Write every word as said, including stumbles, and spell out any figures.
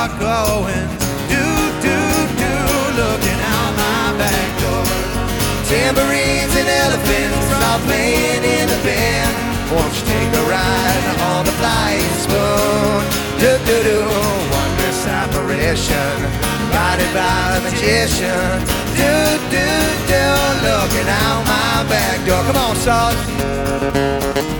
start going. Do, do, do, looking out my back door. Tambourines and elephants all playing in the band. Won't you take a ride on the flying spoon? Do, do, do, wondrous apparition, guided by a magician. Do, do, do, looking out my back door. Come on, Salt.